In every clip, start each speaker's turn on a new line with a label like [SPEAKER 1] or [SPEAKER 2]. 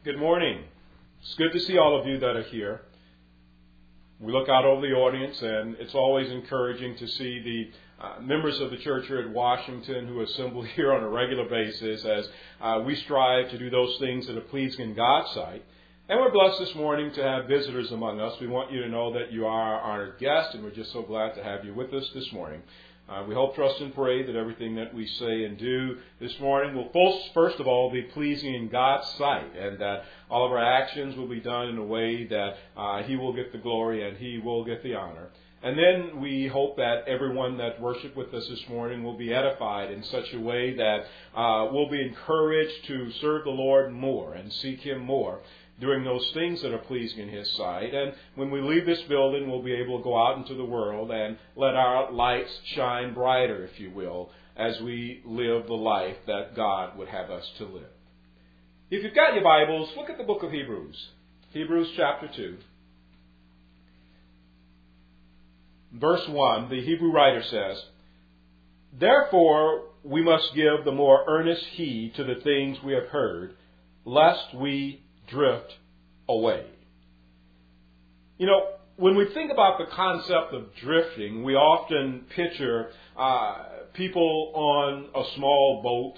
[SPEAKER 1] Good morning. It's good to see all of you that are here. We look out over the audience, and it's always encouraging to see the members of the church here at Washington who assemble here on a regular basis as we strive to do those things that are pleasing in God's sight. And we're blessed this morning to have visitors among us. We want you to know that you are our honored guest, and we're just so glad to have you with us this morning. We hope, trust, and pray that everything that we say and do this morning will first of all be pleasing in God's sight, and that all of our actions will be done in a way that He will get the glory and He will get the honor. And then we hope that everyone that worshiped with us this morning will be edified in such a way that we'll be encouraged to serve the Lord more and seek Him more, doing those things that are pleasing in His sight. And when we leave this building, we'll be able to go out into the world and let our lights shine brighter, if you will, as we live the life that God would have us to live. If you've got your Bibles, look at the book of Hebrews. Hebrews chapter 2. Verse 1, the Hebrew writer says, "Therefore we must give the more earnest heed to the things we have heard, lest we drift away." You know, when we think about the concept of drifting, we often picture people on a small boat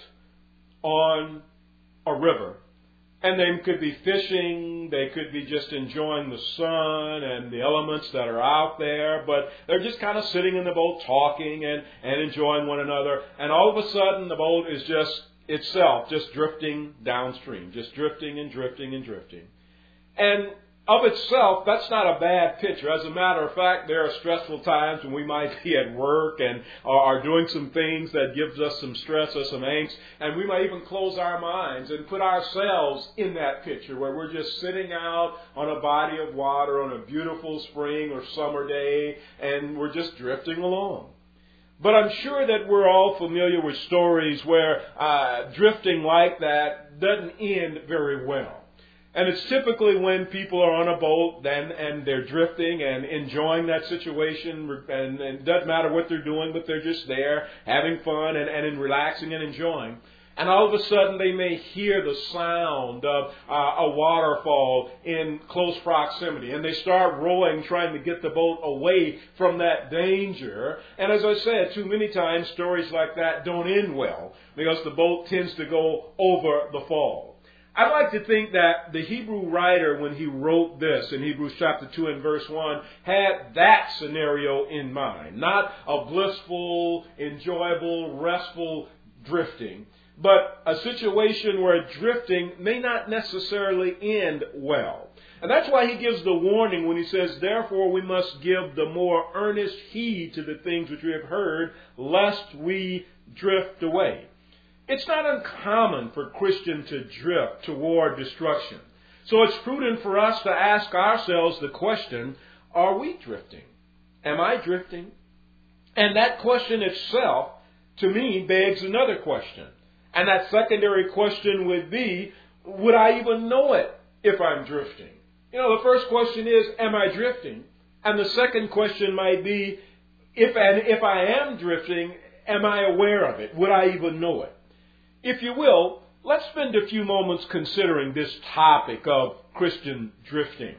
[SPEAKER 1] on a river. And they could be fishing, they could be just enjoying the sun and the elements that are out there, but they're just kind of sitting in the boat talking and enjoying one another. And all of a sudden the boat is just itself just drifting downstream, just drifting and drifting and drifting. And of itself, that's not a bad picture. As a matter of fact, there are stressful times when we might be at work and are doing some things that gives us some stress or some angst, and we might even close our minds and put ourselves in that picture where we're just sitting out on a body of water on a beautiful spring or summer day, and we're just drifting along. But I'm sure that we're all familiar with stories where drifting like that doesn't end very well. And it's typically when people are on a boat and they're drifting and enjoying that situation, and it doesn't matter what they're doing, but they're just there having fun and relaxing and enjoying. And all of a sudden they may hear the sound of a waterfall in close proximity. And they start rowing, trying to get the boat away from that danger. And as I said, too many times stories like that don't end well, because the boat tends to go over the fall. I'd like to think that the Hebrew writer, when he wrote this in Hebrews chapter 2 and verse 1, had that scenario in mind. Not a blissful, enjoyable, restful drifting, but a situation where drifting may not necessarily end well. And that's why he gives the warning when he says, "Therefore we must give the more earnest heed to the things which we have heard, lest we drift away." It's not uncommon for Christians to drift toward destruction. So it's prudent for us to ask ourselves the question, are we drifting? Am I drifting? And that question itself, to me, begs another question. And that secondary question would be, would I even know it if I'm drifting? You know, the first question is, am I drifting? And the second question might be, if I am drifting, am I aware of it? Would I even know it? If you will, let's spend a few moments considering this topic of Christian drifting.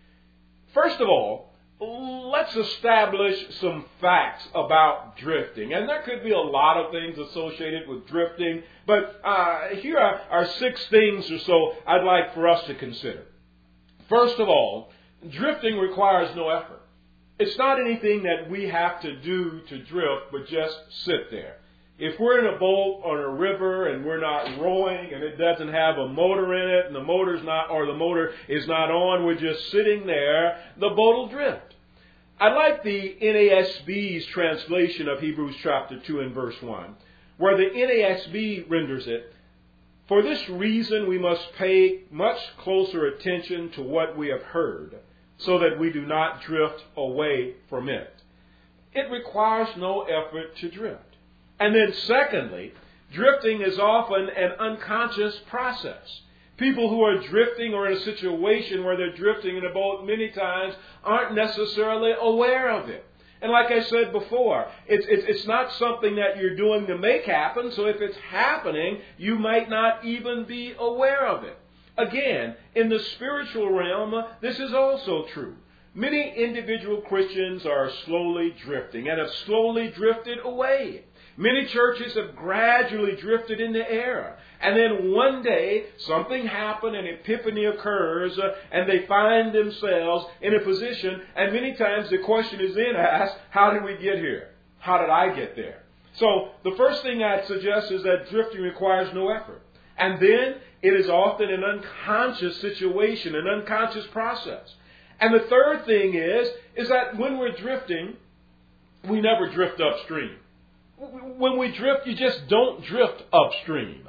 [SPEAKER 1] First of all, let's establish some facts about drifting. And there could be a lot of things associated with drifting, but here are 6 things or so I'd like for us to consider. First of all, drifting requires no effort. It's not anything that we have to do to drift, but just sit there. If we're in a boat on a river and we're not rowing and it doesn't have a motor in it and the motor is not on, we're just sitting there, the boat will drift. I like the NASB's translation of Hebrews chapter 2 and verse 1, where the NASB renders it, "For this reason we must pay much closer attention to what we have heard, so that we do not drift away from it." It requires no effort to drift. And then secondly, drifting is often an unconscious process. People who are drifting or in a situation where they're drifting in a boat many times aren't necessarily aware of it. And like I said before, it's not something that you're doing to make happen. So if it's happening, you might not even be aware of it. Again, in the spiritual realm, this is also true. Many individual Christians are slowly drifting and have slowly drifted away. Many churches have gradually drifted into error. And then one day, something happened, an epiphany occurs, and they find themselves in a position, and many times the question is then asked, how did we get here? How did I get there? So the first thing I'd suggest is that drifting requires no effort. And then it is often an unconscious situation, an unconscious process. And the third thing is that when we're drifting, we never drift upstream. When we drift, you just don't drift upstream.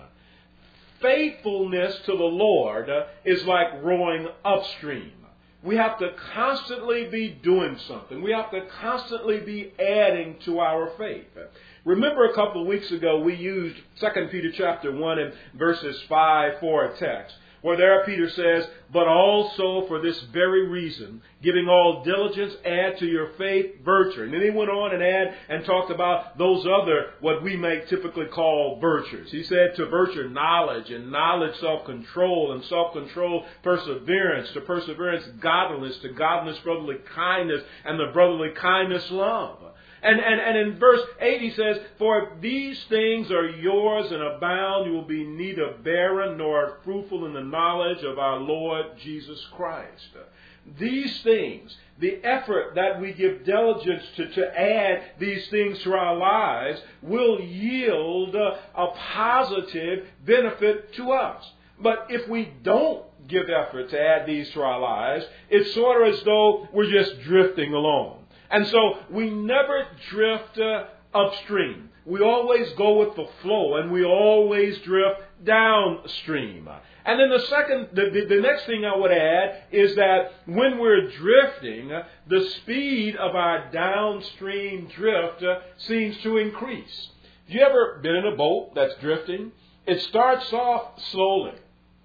[SPEAKER 1] Faithfulness to the Lord is like rowing upstream. We have to constantly be doing something. We have to constantly be adding to our faith. Remember a couple of weeks ago we used 2 Peter chapter 1 and verses 5 for a text, where there Peter says, but also for this very reason, giving all diligence, add to your faith virtue. And then he went on and talked about those other, what we may typically call virtues. He said to virtue knowledge, and knowledge self-control, and self-control perseverance, to perseverance godliness, to godliness brotherly kindness, and the brotherly kindness love. And in verse 8 he says, for if these things are yours and abound, you will be neither barren nor fruitful in the knowledge of our Lord Jesus Christ. These things, the effort that we give diligence to add these things to our lives, will yield a positive benefit to us. But if we don't give effort to add these to our lives, it's sort of as though we're just drifting along. And so we never drift upstream. We always go with the flow, and we always drift downstream. And then the next thing I would add is that when we're drifting, the speed of our downstream drift seems to increase. Have you ever been in a boat that's drifting? It starts off slowly.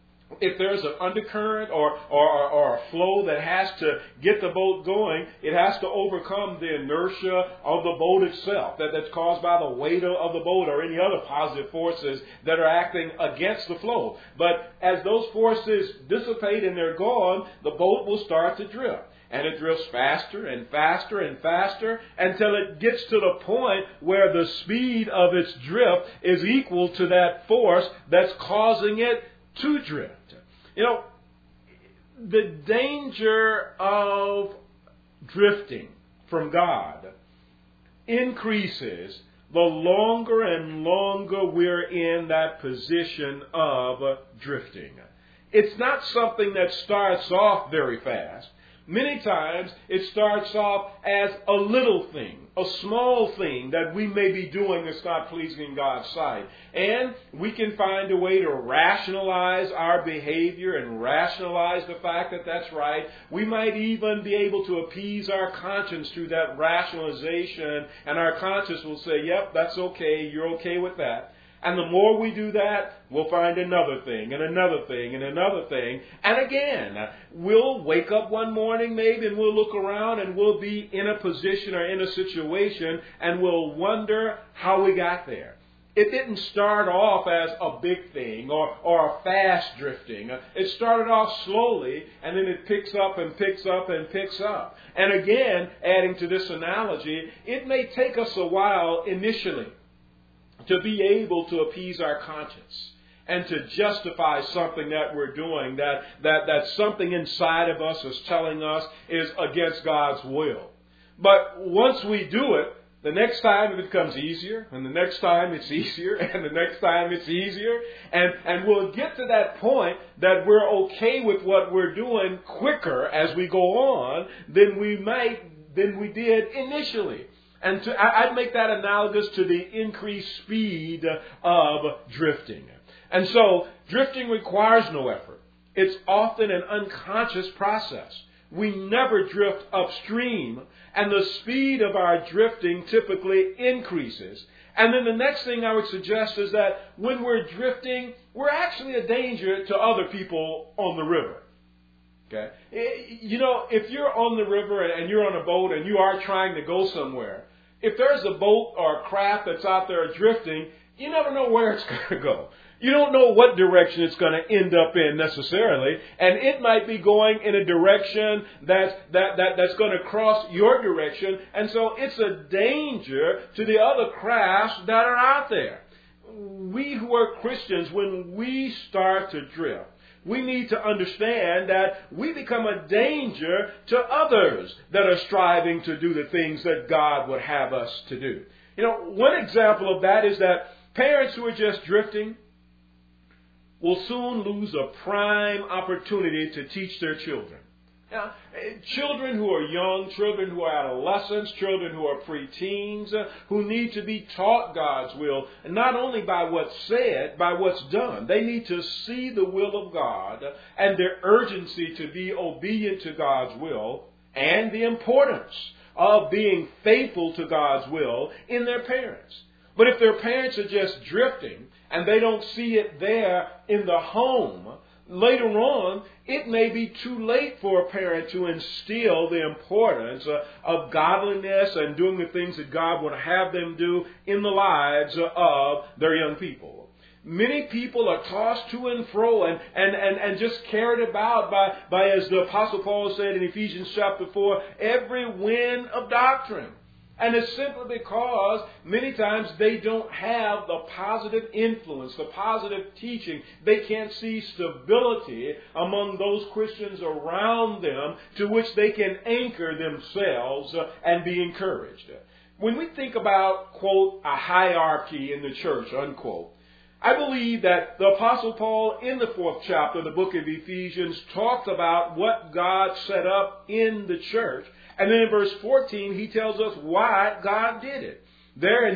[SPEAKER 1] If there's an undercurrent or a flow that has to get the boat going, it has to overcome the inertia of the boat itself that's caused by the weight of the boat or any other positive forces that are acting against the flow. But as those forces dissipate and they're gone, the boat will start to drift. And it drifts faster and faster and faster until it gets to the point where the speed of its drift is equal to that force that's causing it to drift. You know, the danger of drifting from God increases the longer and longer we're in that position of drifting. It's not something that starts off very fast. Many times it starts off as a little thing, a small thing that we may be doing that's not pleasing in God's sight. And we can find a way to rationalize our behavior and rationalize the fact that that's right. We might even be able to appease our conscience through that rationalization, and our conscience will say, yep, that's okay, you're okay with that. And the more we do that, we'll find another thing and another thing and another thing. And again, we'll wake up one morning maybe and we'll look around and we'll be in a position or in a situation and we'll wonder how we got there. It didn't start off as a big thing or a fast drifting. It started off slowly, and then it picks up and picks up and picks up. And again, adding to this analogy, it may take us a while initially to be able to appease our conscience and to justify something that we're doing that something inside of us is telling us is against God's will. But once we do it, the next time it becomes easier, and the next time it's easier, and the next time it's easier, and we'll get to that point that we're okay with what we're doing quicker as we go on than we did initially. And I'd make that analogous to the increased speed of drifting. And so, drifting requires no effort. It's often an unconscious process. We never drift upstream, and the speed of our drifting typically increases. And then the next thing I would suggest is that when we're drifting, we're actually a danger to other people on the river. Okay? You know, if you're on the river and you're on a boat and you are trying to go somewhere, if there's a boat or a craft that's out there drifting, you never know where it's going to go. You don't know what direction it's going to end up in necessarily, and it might be going in a direction that's going to cross your direction, and so it's a danger to the other crafts that are out there. We who are Christians, when we start to drift, we need to understand that we become a danger to others that are striving to do the things that God would have us to do. One example of that is that parents who are just drifting will soon lose a prime opportunity to teach their children. Now, children who are young, children who are adolescents, children who are preteens, who need to be taught God's will, and not only by what's said, by what's done. They need to see the will of God and their urgency to be obedient to God's will and the importance of being faithful to God's will in their parents. But if their parents are just drifting and they don't see it there in the home, later on, it may be too late for a parent to instill the importance of godliness and doing the things that God would have them do in the lives of their young people. Many people are tossed to and fro and just carried about by, as the Apostle Paul said in Ephesians chapter 4, every wind of doctrine. And it's simply because many times they don't have the positive influence, the positive teaching. They can't see stability among those Christians around them to which they can anchor themselves and be encouraged. When we think about, quote, a hierarchy in the church, unquote, I believe that the Apostle Paul in the 4th chapter of the book of Ephesians talked about what God set up in the church. And then in verse 14, he tells us why God did it. There in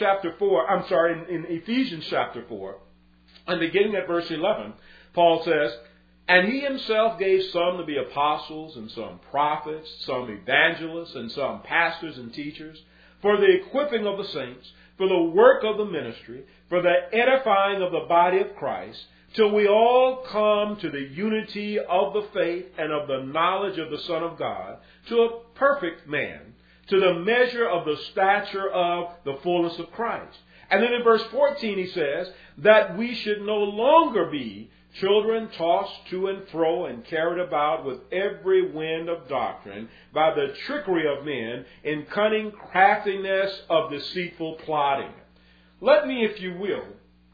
[SPEAKER 1] in Ephesians chapter 4, and beginning at verse 11, Paul says, "And he himself gave some to be apostles, and some prophets, some evangelists, and some pastors and teachers, for the equipping of the saints, for the work of the ministry, for the edifying of the body of Christ, till we all come to the unity of the faith and of the knowledge of the Son of God, to a perfect man, to the measure of the stature of the fullness of Christ." And then in verse 14 he says that we should no longer be children tossed to and fro and carried about with every wind of doctrine by the trickery of men in cunning craftiness of deceitful plotting. Let me, if you will,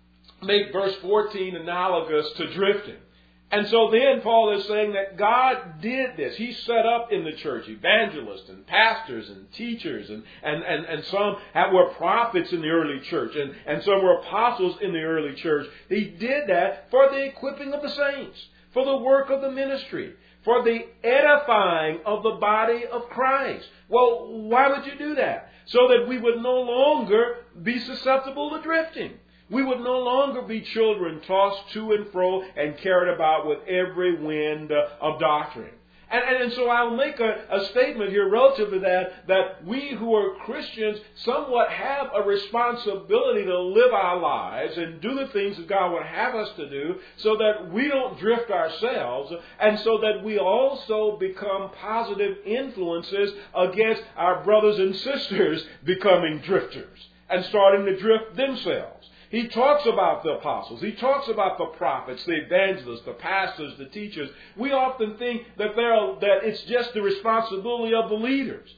[SPEAKER 1] make verse 14 analogous to drifting. And so then Paul is saying that God did this. He set up in the church evangelists and pastors and teachers and some were prophets in the early church and some were apostles in the early church. He did that for the equipping of the saints, for the work of the ministry, for the edifying of the body of Christ. Well, why would you do that? So that we would no longer be susceptible to drifting. We would no longer be children tossed to and fro and carried about with every wind of doctrine. And so I'll make a statement here relative to that we who are Christians somewhat have a responsibility to live our lives and do the things that God would have us to do so that we don't drift ourselves and so that we also become positive influences against our brothers and sisters becoming drifters and starting to drift themselves. He talks about the apostles. He talks about the prophets, the evangelists, the pastors, the teachers. We often think that it's just the responsibility of the leaders.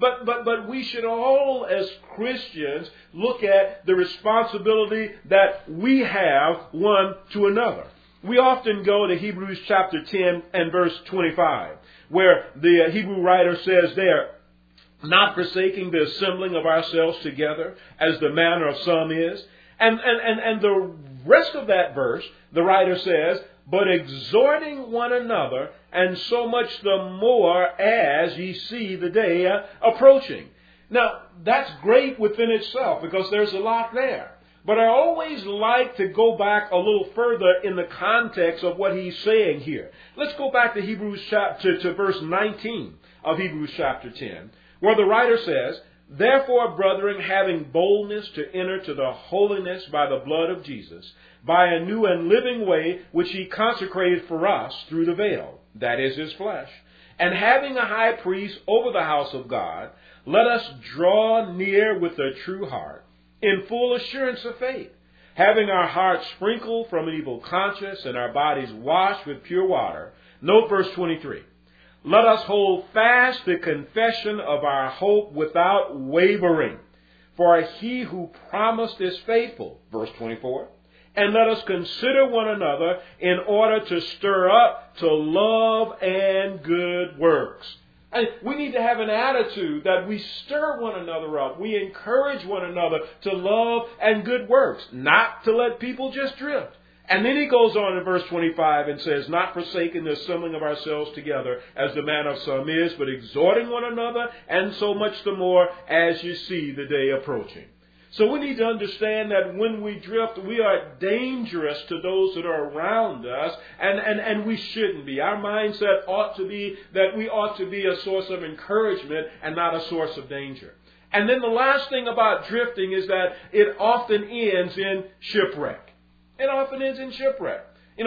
[SPEAKER 1] But we should all, as Christians, look at the responsibility that we have one to another. We often go to Hebrews chapter 10 and verse 25, where the Hebrew writer says there, "Not forsaking the assembling of ourselves together, as the manner of some is." And the rest of that verse, the writer says, "But exhorting one another, and so much the more as ye see the day approaching." Now, that's great within itself because there's a lot there. But I always like to go back a little further in the context of what he's saying here. Let's go back to Hebrews to verse 19 of Hebrews chapter 10, where the writer says, "Therefore, brethren, having boldness to enter to the holiness by the blood of Jesus, by a new and living way which he consecrated for us through the veil, that is his flesh, and having a high priest over the house of God, let us draw near with a true heart, in full assurance of faith, having our hearts sprinkled from an evil conscience and our bodies washed with pure water. Note verse 23. Let us hold fast the confession of our hope without wavering, for he who promised is faithful. Verse 24. And let us consider one another in order to stir up to love and good works. And we need to have an attitude that we stir one another up. We encourage one another to love and good works, not to let people just drift. And then he goes on in verse 25 and says, not forsaking the assembling of ourselves together as the manner of some is, but exhorting one another, and so much the more as you see the day approaching. So we need to understand that when we drift, we are dangerous to those that are around us, and we shouldn't be. Our mindset ought to be that we ought to be a source of encouragement and not a source of danger. And then the last thing about drifting is that it often ends in shipwreck. It often ends in shipwreck.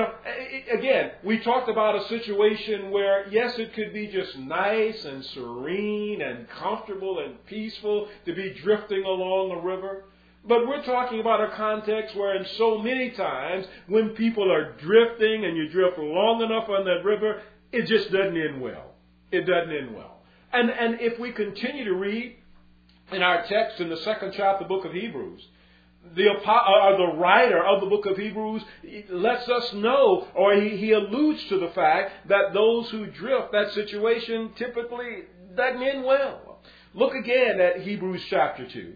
[SPEAKER 1] Again, we talked about a situation where, yes, it could be just nice and serene and comfortable and peaceful to be drifting along a river. But we're talking about a context where in so many times when people are drifting and you drift long enough on that river, it just doesn't end well. It doesn't end well. And if we continue to read in our text in the 2nd chapter of the book of Hebrews, the writer of the book of Hebrews lets us know, or he alludes to the fact that those who drift, that situation typically doesn't end well. Look again at Hebrews chapter 2.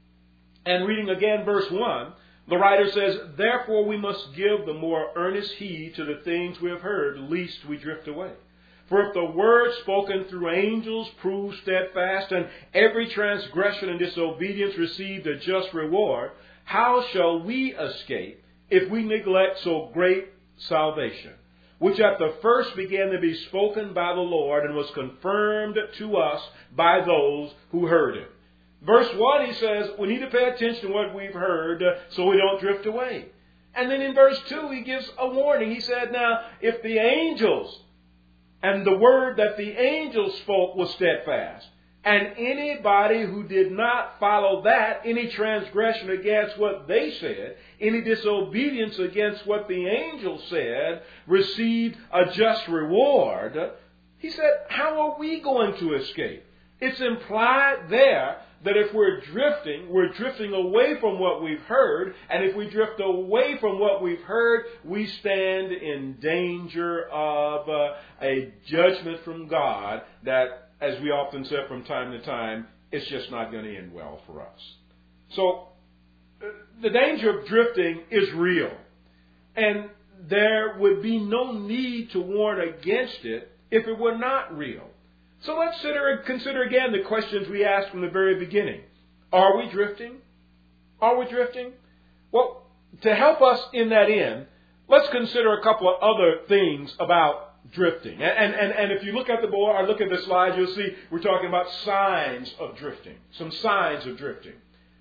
[SPEAKER 1] And reading again verse 1, the writer says, therefore we must give the more earnest heed to the things we have heard, lest we drift away. For if the word spoken through angels proved steadfast, and every transgression and disobedience received a just reward, how shall we escape if we neglect so great salvation, which at the first began to be spoken by the Lord and was confirmed to us by those who heard it? Verse 1, he says, we need to pay attention to what we've heard so we don't drift away. And then in verse 2, he gives a warning. He said, now, if the angels and the word that the angels spoke was steadfast, and anybody who did not follow that, any transgression against what they said, any disobedience against what the angels said, received a just reward, he said, how are we going to escape? It's implied there that if we're drifting away from what we've heard, and if we drift away from what we've heard, we stand in danger of a judgment from God that, as we often said from time to time, it's just not going to end well for us. So the danger of drifting is real. And there would be no need to warn against it if it were not real. So let's consider again the questions we asked from the very beginning. Are we drifting? Are we drifting? Well, to help us in that end, let's consider a couple of other things about drifting. And if you look at the board or look at the slide, you'll see we're talking about signs of drifting. Some signs of drifting.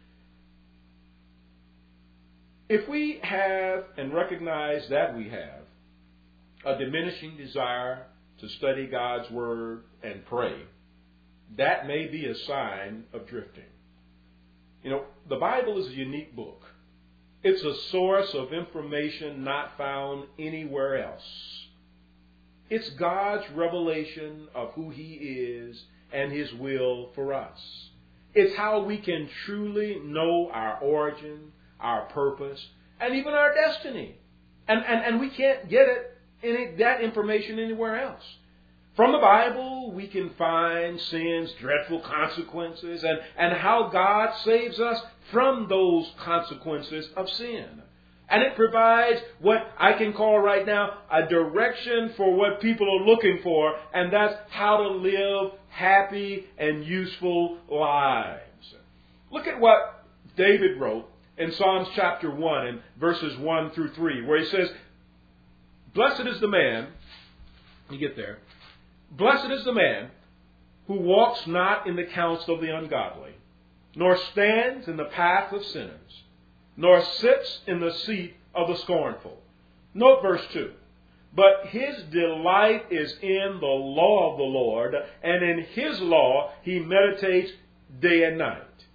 [SPEAKER 1] If we have and recognize that we have a diminishing desire to study God's Word and pray, that may be a sign of drifting. The Bible is a unique book. It's a source of information not found anywhere else. It's God's revelation of who He is and His will for us. It's how we can truly know our origin, our purpose, and even our destiny. And we can't get that information anywhere else. From the Bible, we can find sin's dreadful consequences and how God saves us from those consequences of sin. And it provides what I can call right now a direction for what people are looking for, and that's how to live happy and useful lives. Look at what David wrote in Psalms chapter 1 and verses 1 through 3, where he says, blessed is the man, you get there, blessed is the man who walks not in the counsel of the ungodly, nor stands in the path of sinners, nor sits in the seat of the scornful. Note verse 2. But his delight is in the law of the Lord, and in his law he meditates day and night.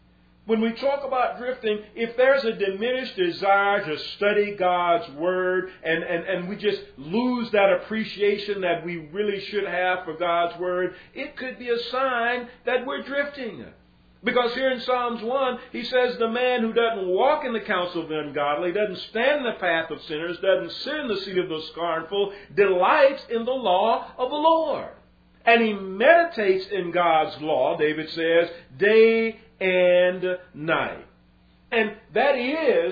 [SPEAKER 1] When we talk about drifting, if there's a diminished desire to study God's Word and we just lose that appreciation that we really should have for God's Word, it could be a sign that we're drifting. Because here in Psalms 1, he says the man who doesn't walk in the counsel of the ungodly, doesn't stand in the path of sinners, doesn't sit in the seat of the scornful, delights in the law of the Lord. And he meditates in God's law, David says, day and night. And that is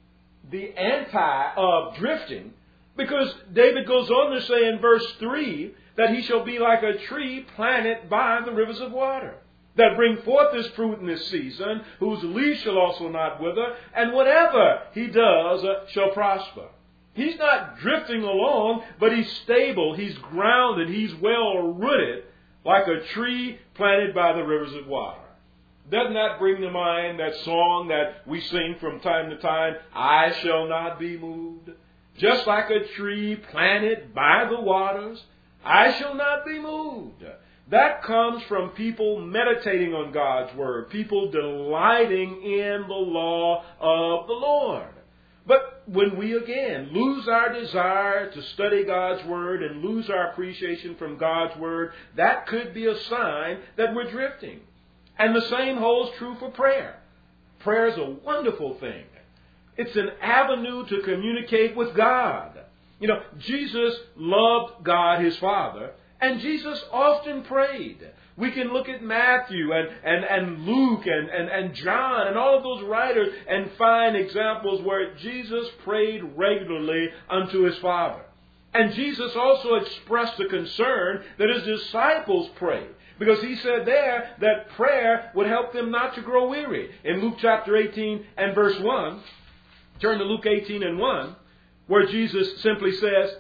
[SPEAKER 1] the anti of drifting, because David goes on to say in verse 3 that he shall be like a tree planted by the rivers of water, that bring forth his fruit in this season, whose leaf shall also not wither, and whatever he does shall prosper. He's not drifting along, but he's stable, he's grounded, he's well rooted, like a tree planted by the rivers of water. Doesn't that bring to mind that song that we sing from time to time, I shall not be moved? Just like a tree planted by the waters, I shall not be moved. That comes from people meditating on God's Word, people delighting in the law of the Lord. But when we again lose our desire to study God's Word and lose our appreciation from God's Word, that could be a sign that we're drifting. And the same holds true for prayer. Prayer is a wonderful thing. It's an avenue to communicate with God. You know, Jesus loved God, his Father, and Jesus often prayed. We can look at Matthew and Luke and John and all of those writers and find examples where Jesus prayed regularly unto his Father. And Jesus also expressed a concern that his disciples prayed, because he said there that prayer would help them not to grow weary. In Luke chapter 18 and verse 1, turn to Luke 18 and 1, where Jesus simply says,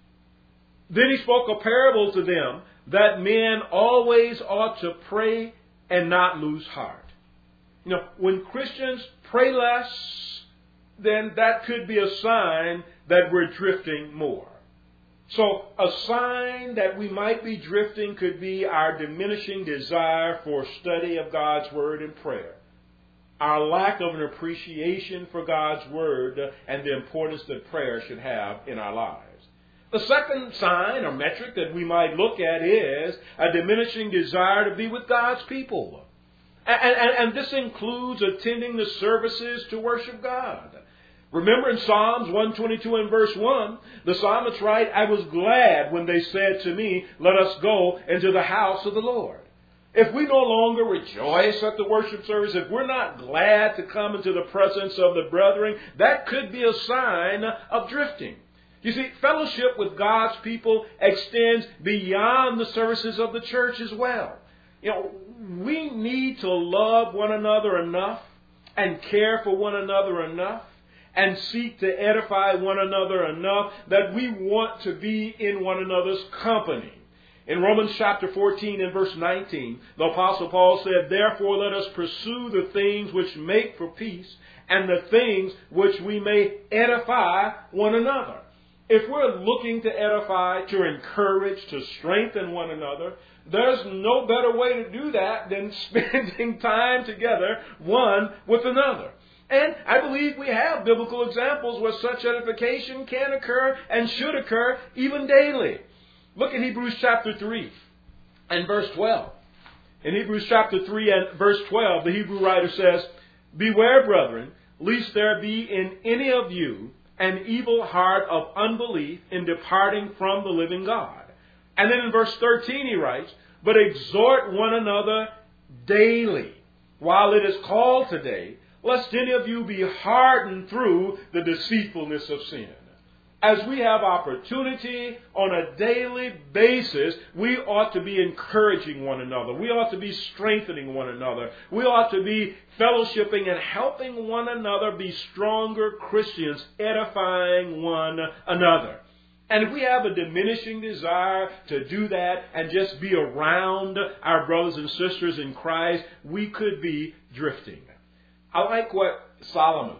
[SPEAKER 1] then he spoke a parable to them that men always ought to pray and not lose heart. You know, when Christians pray less, then that could be a sign that we're drifting more. So a sign that we might be drifting could be our diminishing desire for study of God's Word and prayer, our lack of an appreciation for God's Word and the importance that prayer should have in our lives. The second sign or metric that we might look at is a diminishing desire to be with God's people. And this includes attending the services to worship God. Remember in Psalms 122 and verse 1, the psalmist writes, I was glad when they said to me, let us go into the house of the Lord. If we no longer rejoice at the worship service, if we're not glad to come into the presence of the brethren, that could be a sign of drifting. You see, fellowship with God's people extends beyond the services of the church as well. You know, we need to love one another enough and care for one another enough and seek to edify one another enough that we want to be in one another's company. In Romans chapter 14 and verse 19, the Apostle Paul said, therefore let us pursue the things which make for peace and the things which we may edify one another. If we're looking to edify, to encourage, to strengthen one another, there's no better way to do that than spending time together one with another. And I believe we have biblical examples where such edification can occur and should occur even daily. Look at Hebrews chapter 3 and verse 12. In Hebrews chapter 3 and verse 12, the Hebrew writer says, beware, brethren, lest there be in any of you an evil heart of unbelief in departing from the living God. And then in verse 13 he writes, but exhort one another daily, while it is called today, lest any of you be hardened through the deceitfulness of sin. As we have opportunity on a daily basis, we ought to be encouraging one another. We ought to be strengthening one another. We ought to be fellowshipping and helping one another be stronger Christians, edifying one another. And if we have a diminishing desire to do that and just be around our brothers and sisters in Christ, we could be drifting. I like what Solomon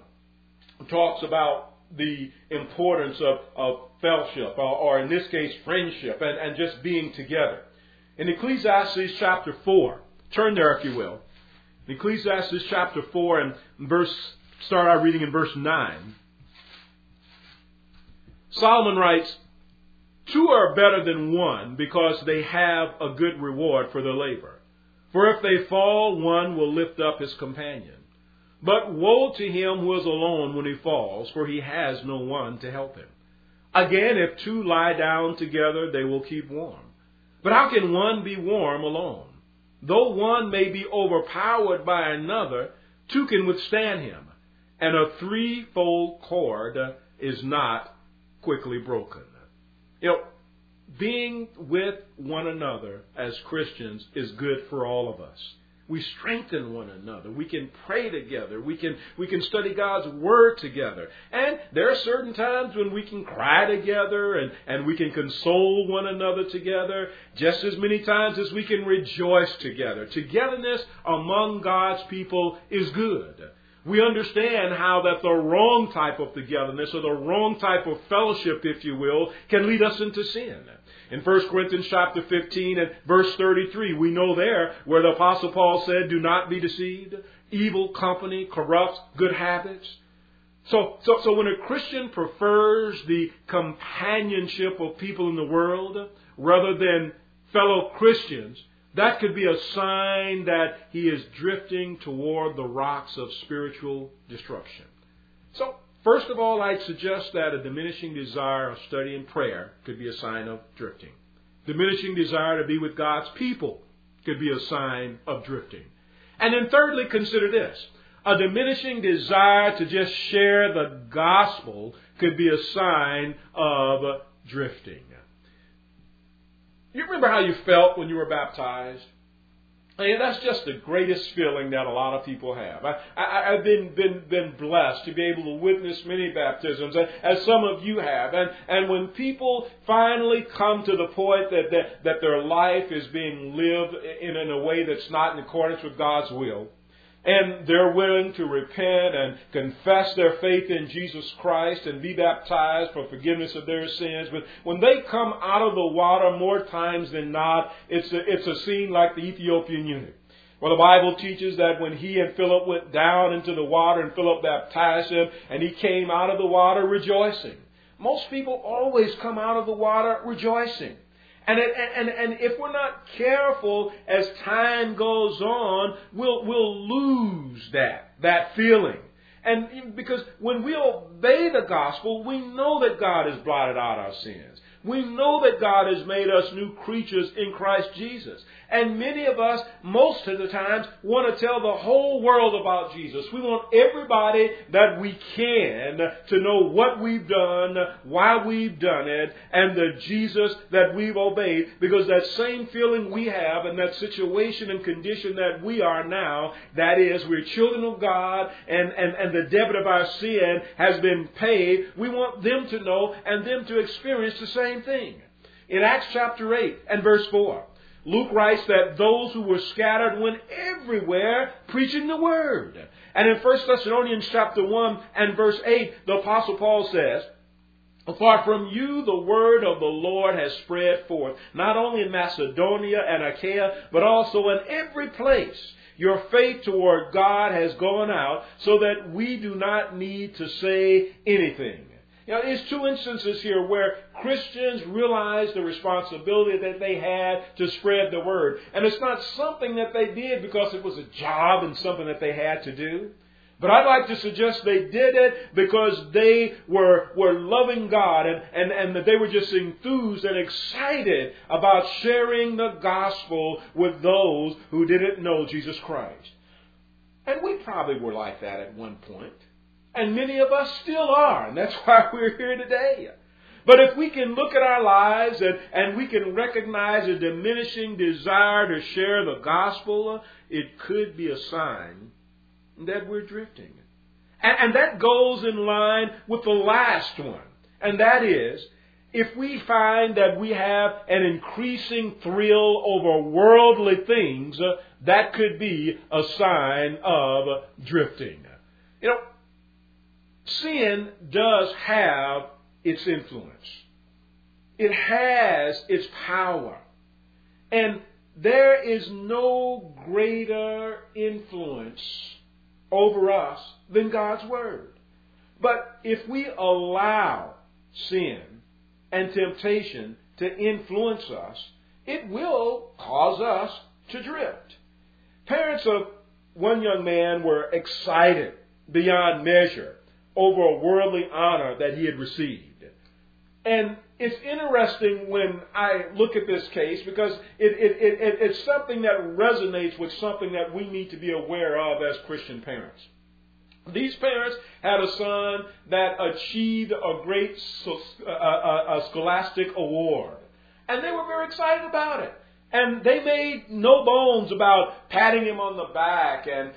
[SPEAKER 1] talks about the importance of fellowship, or in this case, friendship, and just being together. In Ecclesiastes chapter 4, turn there if you will. Ecclesiastes chapter 4 and start out reading in verse 9. Solomon writes, "Two are better than one because they have a good reward for their labor. For if they fall, one will lift up his companion. But woe to him who is alone when he falls, for he has no one to help him. Again, if two lie down together, they will keep warm. But how can one be warm alone? Though one may be overpowered by another, two can withstand him. And a threefold cord is not quickly broken." Being with one another as Christians is good for all of us. We strengthen one another. We can pray together. We can study God's Word together. And there are certain times when we can cry together and we can console one another together, just as many times as we can rejoice together. Togetherness among God's people is good. We understand how that the wrong type of togetherness, or the wrong type of fellowship, if you will, can lead us into sin. In 1 Corinthians chapter 15 and verse 33, we know there where the Apostle Paul said, "Do not be deceived. Evil company corrupts good habits." So when a Christian prefers the companionship of people in the world rather than fellow Christians, that could be a sign that he is drifting toward the rocks of spiritual destruction. So, first of all, I'd suggest that a diminishing desire of study and prayer could be a sign of drifting. Diminishing desire to be with God's people could be a sign of drifting. And then thirdly, consider this. A diminishing desire to just share the gospel could be a sign of drifting. You remember how you felt when you were baptized? That's just the greatest feeling that a lot of people have. I've been blessed to be able to witness many baptisms, as some of you have. And when people finally come to the point that their life is being lived in a way that's not in accordance with God's will, and they're willing to repent and confess their faith in Jesus Christ and be baptized for forgiveness of their sins. But when they come out of the water, more times than not, it's a scene like the Ethiopian eunuch. Well, the Bible teaches that when he and Philip went down into the water and Philip baptized him, and he came out of the water rejoicing. Most people always come out of the water rejoicing. And if we're not careful, as time goes on, we'll lose that feeling. And because when we obey the gospel, we know that God has blotted out our sins. We know that God has made us new creatures in Christ Jesus. And many of us, most of the times, want to tell the whole world about Jesus. We want everybody that we can to know what we've done, why we've done it, and the Jesus that we've obeyed. Because that same feeling we have and that situation and condition that we are now, that is, we're children of God and the debt of our sin has been paid. We want them to know and them to experience the same thing. In Acts chapter 8 and verse 4, Luke writes that those who were scattered went everywhere preaching the word. And in 1 Thessalonians chapter 1 and verse 8, the Apostle Paul says, "For from you the word of the Lord has spread forth, not only in Macedonia and Achaia, but also in every place. Your faith toward God has gone out, so that we do not need to say anything." There's two instances here where Christians realized the responsibility that they had to spread the word. And it's not something that they did because it was a job and something that they had to do. But I'd like to suggest they did it because they were loving God and that they were just enthused and excited about sharing the gospel with those who didn't know Jesus Christ. And we probably were like that at one point. And many of us still are. And that's why we're here today. But if we can look at our lives and we can recognize a diminishing desire to share the gospel, it could be a sign that we're drifting. And that goes in line with the last one. And that is, if we find that we have an increasing thrill over worldly things, that could be a sign of drifting. Sin does have its influence. It has its power. And there is no greater influence over us than God's Word. But if we allow sin and temptation to influence us, it will cause us to drift. Parents of one young man were excited beyond measure over a worldly honor that he had received. And it's interesting when I look at this case because it's something that resonates with something that we need to be aware of as Christian parents. These parents had a son that achieved a great scholastic award. And they were very excited about it. And they made no bones about patting him on the back and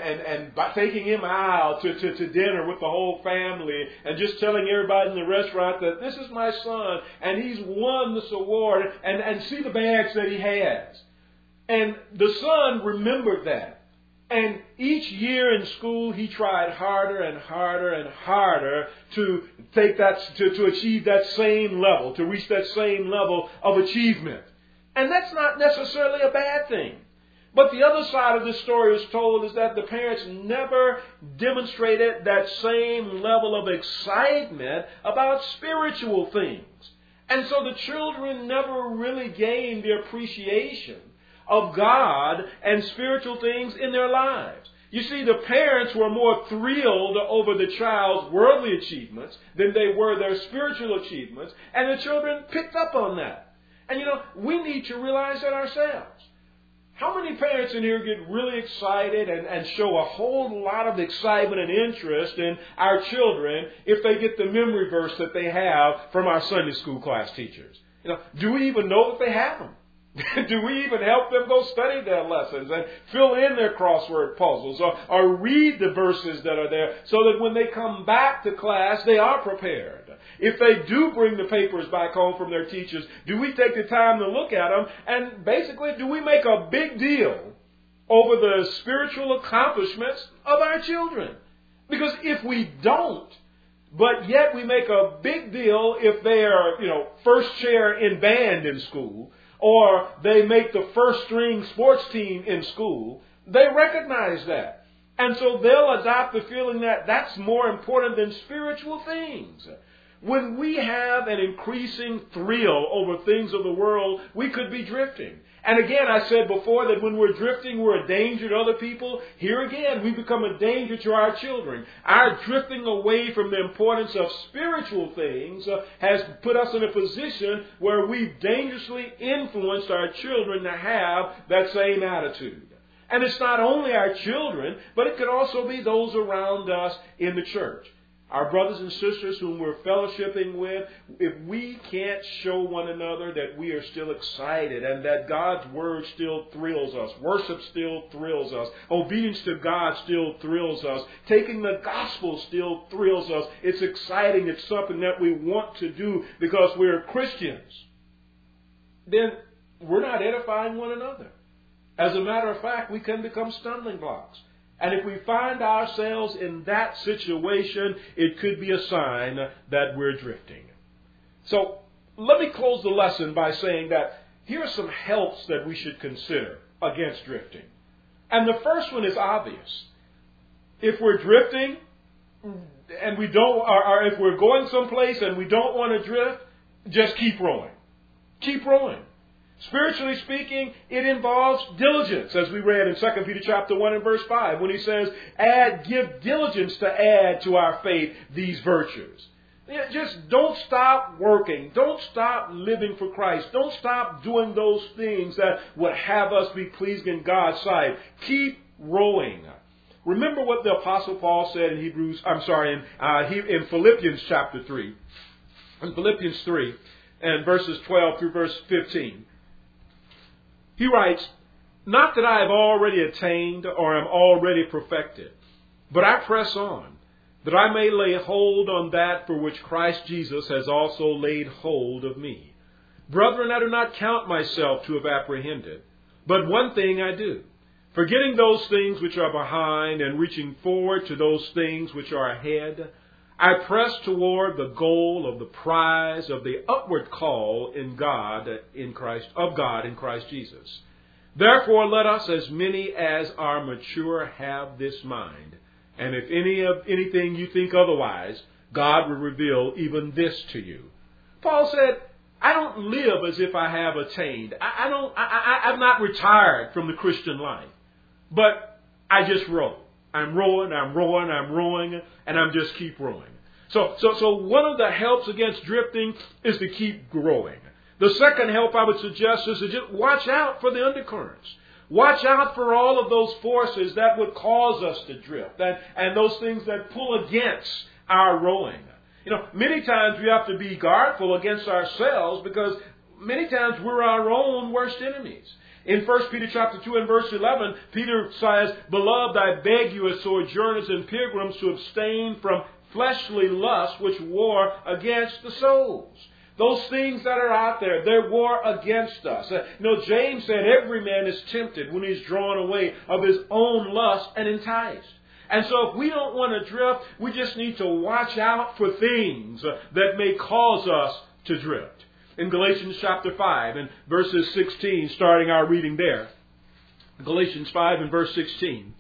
[SPEAKER 1] taking him out to dinner with the whole family and just telling everybody in the restaurant that this is my son and he's won this award and see the bags that he has. And the son remembered that. And each year in school, he tried harder and harder and harder to take that, to achieve that same level, to reach that same level of achievement. And that's not necessarily a bad thing. But the other side of this story is told is that the parents never demonstrated that same level of excitement about spiritual things. And so the children never really gained the appreciation of God and spiritual things in their lives. You see, the parents were more thrilled over the child's worldly achievements than they were their spiritual achievements, and the children picked up on that. And we need to realize that ourselves. How many parents in here get really excited and show a whole lot of excitement and interest in our children if they get the memory verse that they have from our Sunday school class teachers? Do we even know that they have them? Do we even help them go study their lessons and fill in their crossword puzzles or read the verses that are there so that when they come back to class, they are prepared? If they do bring the papers back home from their teachers, do we take the time to look at them? And basically, do we make a big deal over the spiritual accomplishments of our children? Because if we don't, but yet we make a big deal if they are, first chair in band in school, or they make the first string sports team in school, they recognize that. And so they'll adopt the feeling that that's more important than spiritual things. When we have an increasing thrill over things of the world, we could be drifting. And again, I said before that when we're drifting, we're a danger to other people. Here again, we become a danger to our children. Our drifting away from the importance of spiritual things has put us in a position where we've dangerously influenced our children to have that same attitude. And it's not only our children, but it could also be those around us in the church. Our brothers and sisters whom we're fellowshipping with, if we can't show one another that we are still excited and that God's Word still thrills us, worship still thrills us, obedience to God still thrills us, taking the gospel still thrills us, it's exciting, it's something that we want to do because we're Christians, then we're not edifying one another. As a matter of fact, we can become stumbling blocks. And if we find ourselves in that situation, it could be a sign that we're drifting. So let me close the lesson by saying that here are some helps that we should consider against drifting. And the first one is obvious. If we're drifting and we don't, or if we're going someplace and we don't want to drift, just keep rowing. Keep rowing. Spiritually speaking, it involves diligence, as we read in 2 Peter chapter 1 and verse 5, when he says, give diligence to add to our faith these virtues. Just don't stop working. Don't stop living for Christ. Don't stop doing those things that would have us be pleasing in God's sight. Keep rowing. Remember what the Apostle Paul said in Philippians chapter 3. In Philippians 3 and verses 12 through verse 15. He writes, "Not that I have already attained or am already perfected, but I press on, that I may lay hold on that for which Christ Jesus has also laid hold of me. Brethren, I do not count myself to have apprehended, but one thing I do, forgetting those things which are behind and reaching forward to those things which are ahead, I press toward the goal of the prize of the upward call of God in Christ Jesus. Therefore, let us, as many as are mature, have this mind. And if anything you think otherwise, God will reveal even this to you. Paul said, I don't live as if I have attained. I'm not retired from the Christian life. But I just row. I'm rowing, and I'm just keep rowing. So one of the helps against drifting is to keep growing. The second help I would suggest is to just watch out for the undercurrents. Watch out for all of those forces that would cause us to drift and those things that pull against our rowing. Many times we have to be guardful against ourselves because many times we're our own worst enemies. In 1 Peter chapter 2 and verse 11, Peter says, Beloved, I beg you as sojourners and pilgrims to abstain from fleshly lusts which war against the souls. Those things that are out there, they war against us. James said every man is tempted when he's drawn away of his own lust and enticed. And so if we don't want to drift, we just need to watch out for things that may cause us to drift. In Galatians chapter 5 and verses 16, starting our reading there. Galatians 5 and verse 16.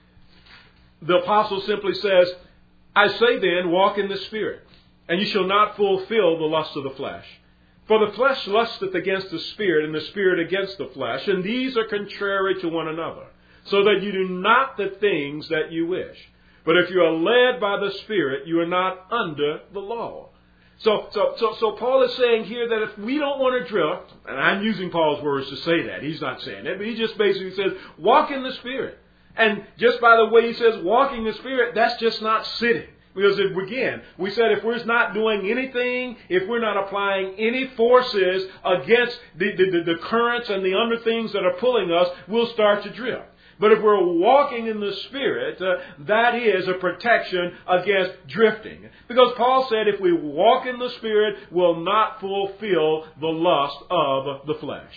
[SPEAKER 1] The apostle simply says, I say then, walk in the Spirit, and you shall not fulfill the lust of the flesh. For the flesh lusteth against the Spirit, and the Spirit against the flesh, and these are contrary to one another, so that you do not the things that you wish. But if you are led by the Spirit, you are not under the law. So Paul is saying here that if we don't want to drift, and I'm using Paul's words to say that, he's not saying it, but he just basically says, walk in the Spirit. And just by the way he says walking in the Spirit, that's just not sitting. Because we said if we're not doing anything, if we're not applying any forces against the currents and the other things that are pulling us, we'll start to drift. But if we're walking in the Spirit, that is a protection against drifting. Because Paul said if we walk in the Spirit, we'll not fulfill the lust of the flesh.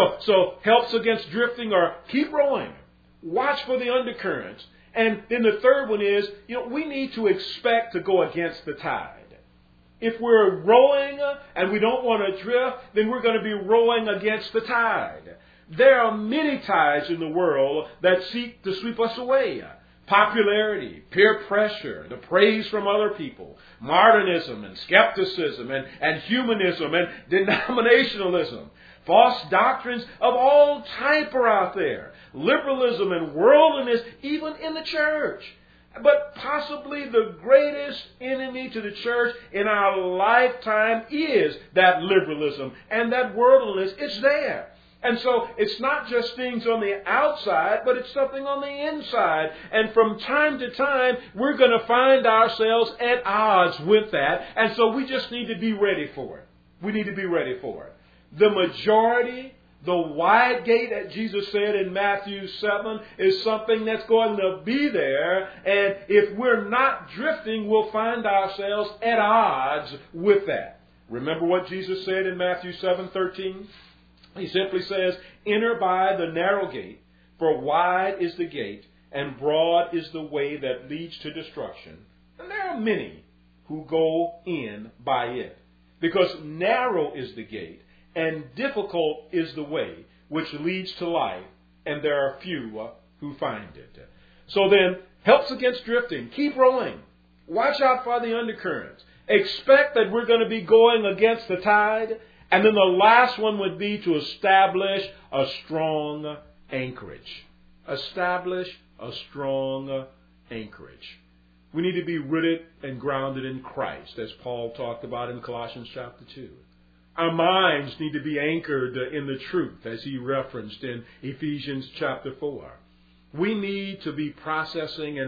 [SPEAKER 1] So helps against drifting are keep rowing. Watch for the undercurrents. And then the third one is, we need to expect to go against the tide. If we're rowing and we don't want to drift, then we're going to be rowing against the tide. There are many tides in the world that seek to sweep us away. Popularity, peer pressure, the praise from other people, modernism and skepticism and humanism and denominationalism. False doctrines of all type are out there. Liberalism and worldliness, even in the church. But possibly the greatest enemy to the church in our lifetime is that liberalism and that worldliness. It's there. And so it's not just things on the outside, but it's something on the inside. And from time to time, we're going to find ourselves at odds with that. And so we just need to be ready for it. We need to be ready for it. The majority, the wide gate that Jesus said in Matthew 7 is something that's going to be there. And if we're not drifting, we'll find ourselves at odds with that. Remember what Jesus said in Matthew 7:13? He simply says, enter by the narrow gate, for wide is the gate, and broad is the way that leads to destruction. And there are many who go in by it. Because narrow is the gate, and difficult is the way which leads to life, and there are few who find it. So then, helps against drifting. Keep rowing. Watch out for the undercurrents. Expect that we're going to be going against the tide. And then the last one would be to establish a strong anchorage. Establish a strong anchorage. We need to be rooted and grounded in Christ, as Paul talked about in Colossians chapter 2. Our minds need to be anchored in the truth, as he referenced in Ephesians chapter 4. We need to be processing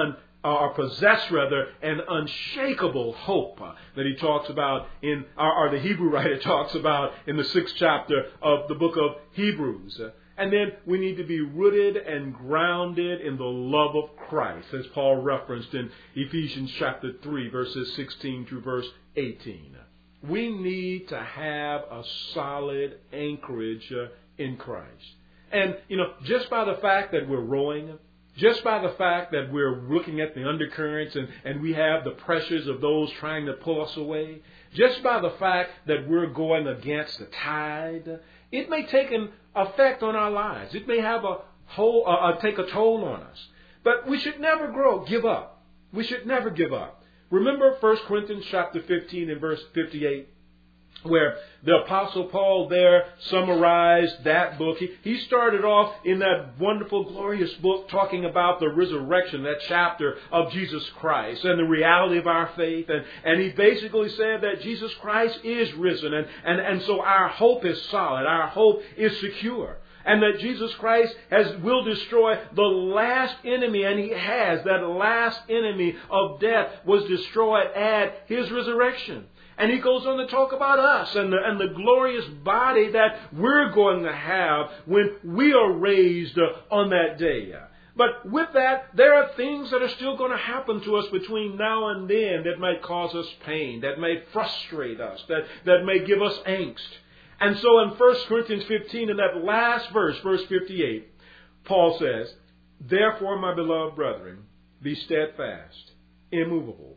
[SPEAKER 1] or possess an unshakable hope that he talks about or the Hebrew writer talks about in the 6th chapter of the book of Hebrews. And then we need to be rooted and grounded in the love of Christ, as Paul referenced in Ephesians chapter 3, verses 16 through verse 18. We need to have a solid anchorage in Christ. And, just by the fact that we're rowing, just by the fact that we're looking at the undercurrents and we have the pressures of those trying to pull us away, just by the fact that we're going against the tide, it may take an effect on our lives. It may have take a toll on us. But we should never give up. We should never give up. Remember 1 Corinthians chapter 15 and verse 58, where the Apostle Paul there summarized that book. He started off in that wonderful, glorious book talking about the resurrection, that chapter of Jesus Christ and the reality of our faith. And he basically said that Jesus Christ is risen. And so our hope is solid. Our hope is secure. And that Jesus Christ will destroy the last enemy, and He has. That last enemy of death was destroyed at His resurrection. And he goes on to talk about us and the glorious body that we're going to have when we are raised on that day. But with that, there are things that are still going to happen to us between now and then that might cause us pain, that may frustrate us, that may give us angst. And so in 1 Corinthians 15, in that last verse, verse 58, Paul says, "Therefore, my beloved brethren, be steadfast, immovable,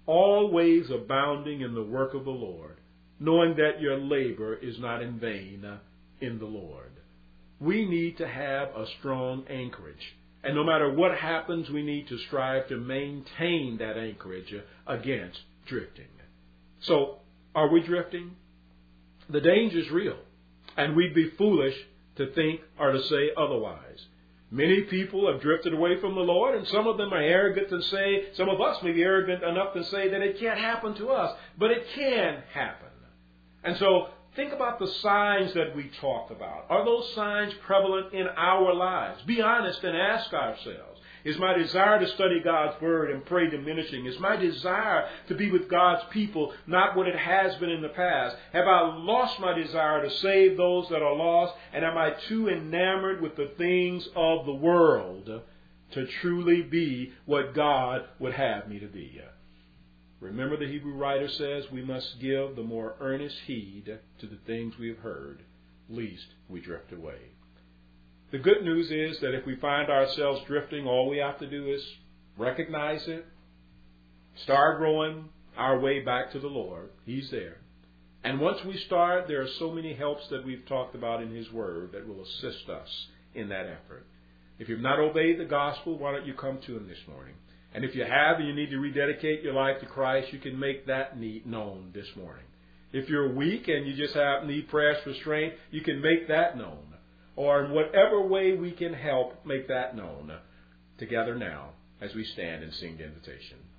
[SPEAKER 1] always abounding in the work of the Lord, knowing that your labor is not in vain in the Lord." We need to have a strong anchorage. And no matter what happens, we need to strive to maintain that anchorage against drifting. So, are we drifting? The danger is real, and we'd be foolish to think or to say otherwise. Many people have drifted away from the Lord, and some of them are arrogant to say, some of us may be arrogant enough to say that it can't happen to us, but it can happen. And so think about the signs that we talked about. Are those signs prevalent in our lives? Be honest and ask ourselves. Is my desire to study God's Word and pray diminishing? Is my desire to be with God's people not what it has been in the past? Have I lost my desire to save those that are lost? And am I too enamored with the things of the world to truly be what God would have me to be? Remember, the Hebrew writer says we must give the more earnest heed to the things we have heard, lest we drift away. The good news is that if we find ourselves drifting, all we have to do is recognize it, start growing our way back to the Lord. He's there. And once we start, there are so many helps that we've talked about in His Word that will assist us in that effort. If you've not obeyed the gospel, why don't you come to Him this morning? And if you have and you need to rededicate your life to Christ, you can make that need known this morning. If you're weak and you just need prayers for strength, you can make that known. Or in whatever way we can help, make that known together now as we stand and sing the invitation.